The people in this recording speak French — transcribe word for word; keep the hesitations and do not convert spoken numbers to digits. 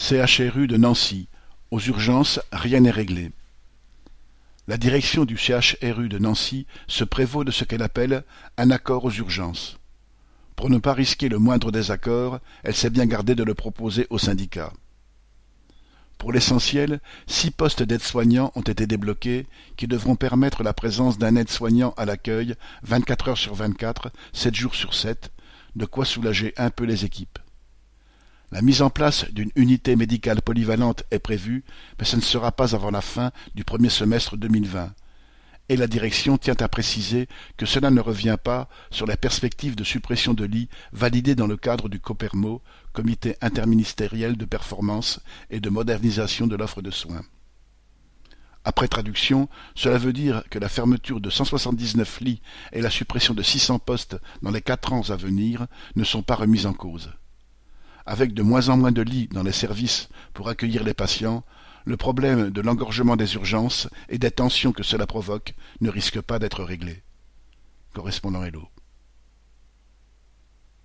C H R U de Nancy. Aux urgences, rien n'est réglé. La direction du C H R U de Nancy se prévaut de ce qu'elle appelle un accord aux urgences. Pour ne pas risquer le moindre désaccord, elle s'est bien gardée de le proposer aux syndicats. Pour l'essentiel, six postes d'aides-soignants ont été débloqués qui devront permettre la présence d'un aide-soignant à l'accueil vingt-quatre heures sur vingt-quatre, sept jours sur sept, de quoi soulager un peu les équipes. La mise en place d'une unité médicale polyvalente est prévue, mais ce ne sera pas avant la fin du premier semestre deux mille vingt. Et la direction tient à préciser que cela ne revient pas sur la perspective de suppression de lits validée dans le cadre du COPERMO, Comité interministériel de performance et de modernisation de l'offre de soins. Après traduction, cela veut dire que la fermeture de cent soixante-dix-neuf lits et la suppression de six cents postes dans les quatre ans à venir ne sont pas remises en cause. Avec de moins en moins de lits dans les services pour accueillir les patients, le problème de l'engorgement des urgences et des tensions que cela provoque ne risque pas d'être réglé. Correspondant Hello.